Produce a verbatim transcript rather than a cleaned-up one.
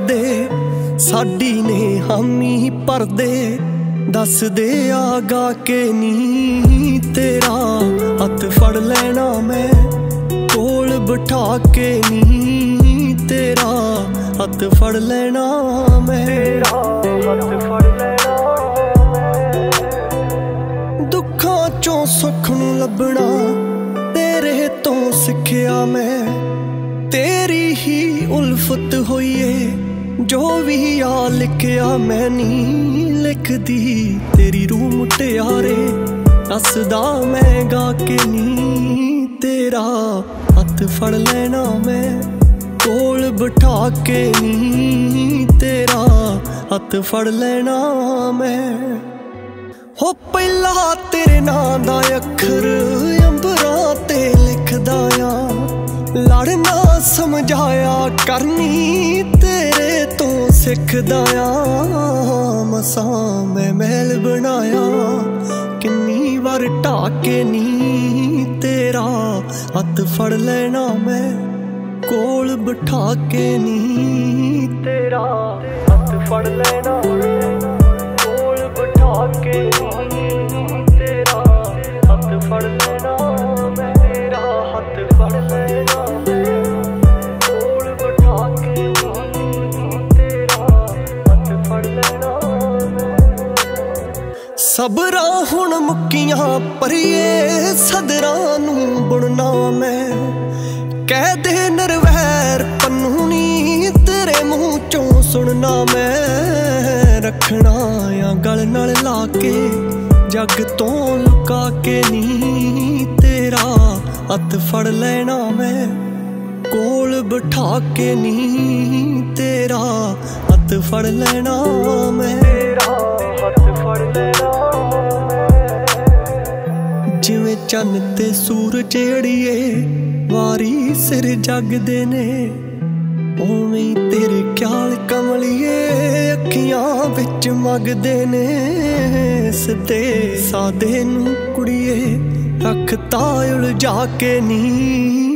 करदे साडी ने हामी भरदे दस दे आगा के नी तेरा हथ फड़ लेना मैं कोल बिठा के नी तेरा हथ फड़ लेना मैं हथ फड़ लेना दुखां चों सुख नूं लभना तेरे तो सिखिया मैं तेरी ही उल्फत होईए जो भी आ लिखिया मैं नी लिखदी तेरी रूह मुटियारे हसदा मैं गा के नी तेरा हथ फड़ लेना मैं कोल बिठा के नी तेरा हथ फड़ लेना मैं हो पहला तेरे नां दा अखर अंबरां ते लिखदा आ लड़ना समझाया करनी तेरे तो सिखदा आ मसां मैं महल बनाया किन्नी बार ढाके नी तेरा हथ फड़ लेना मैं कोल बिठा के नी तेरा हथ फड़ लेना कोल बिठा के नी तेरा हथ फड़ लेना मैं तेरा हथ फड़ लेना कोल बिठा के नी तेरा हथ फड़ लेना सबरां हुण मुक्कियां परिए सदरां नूं बुणना मैं कह दे नरवैर पन्नू नी तेरे मुँह चों सुनना मैं रखना या गल नाल ला के जग तो लुका के नी तेरा हथ फड़ लेना मैं कोल बिठा के नी तेरा हथ फड़ लेना मैं तेरा हथ फड़ लेना जिवें चन्न ते सूरज अड़िए वारी सिर जगदे ने उवें तेरे ख्याल कमलिए अखियां विच मगदे ने सिद्धे सादे नूं कुड़िए रखता उलझा के नी